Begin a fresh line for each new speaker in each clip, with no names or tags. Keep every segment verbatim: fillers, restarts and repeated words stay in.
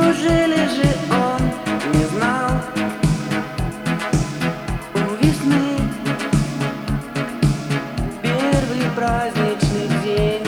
Неужели же он не знал у весны первый праздничный день?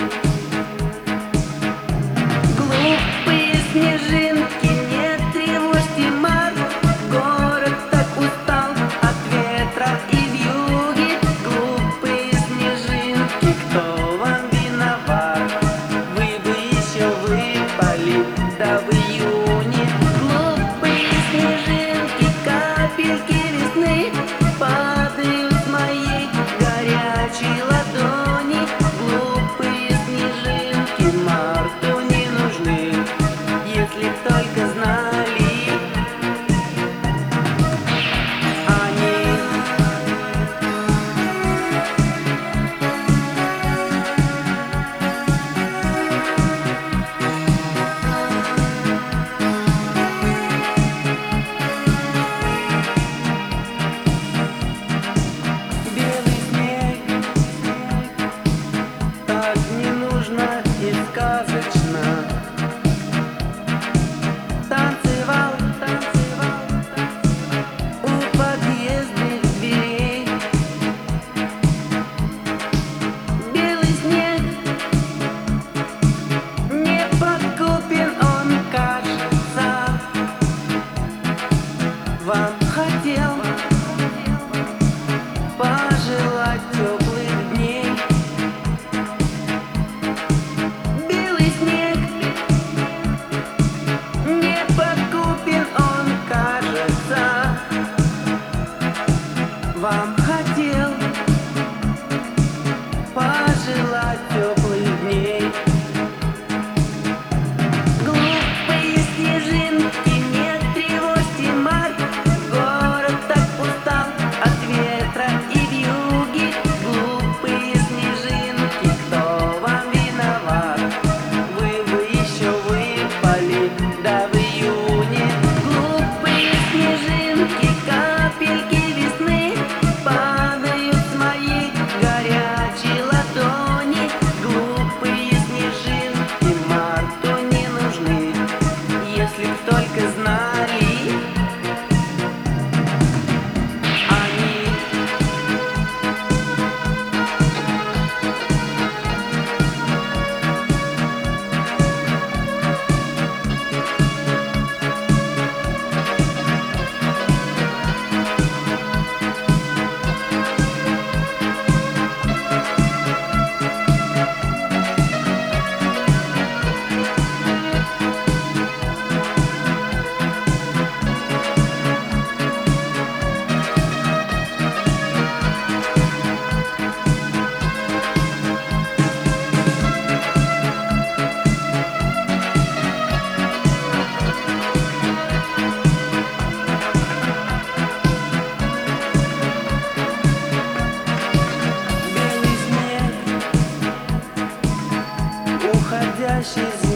Глупые снежинки, не тревожьте март. Город так устал от ветра и вьюги. Глупые снежинки, кто вам виноват? Вы бы еще выпали, да в июне. Глупые снежинки, капельки весны падают с моей горячей ладони. Глупые снежинки марту не нужны, если б только знали они. Белый снег так не нужно и сказочно. Танцевал, танцевал у подъездных дверей. Белый снег не подкупен, он, кажется, вам хотел пожелать теплых дней. Белый снег не подкупен, он, кажется, вам хотел пожелать теплых дней. Глупые снежинки, не тревожьте март. Город так устал от ветра и вьюги. Глупые снежинки, кто вам виноват? Вы бы еще выпали, да в июне. Глупые снежинки, капельки весны падают с моей горячей ладони. Глупые снежинки марту не нужны, если б только знали они. Белый снег, уходящий с